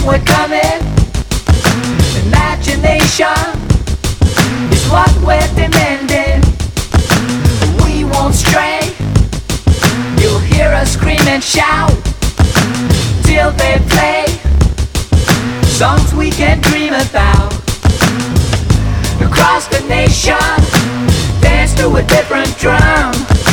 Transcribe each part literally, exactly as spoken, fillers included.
we're coming. Imagination is what we're demanding. We won't stray. You'll hear us scream and shout till they play songs we can dream about. Across the nation, dance to a different drum.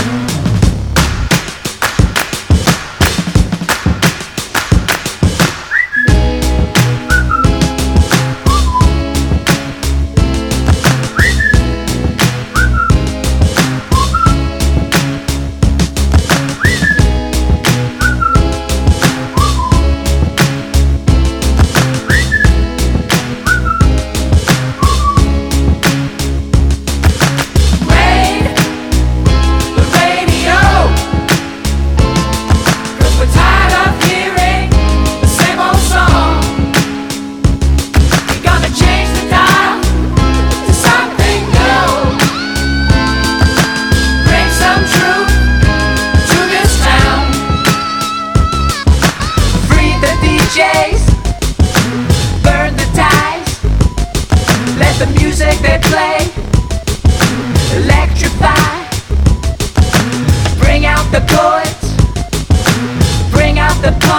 Burn the ties, let the music they play electrify. Bring out the poets, bring out the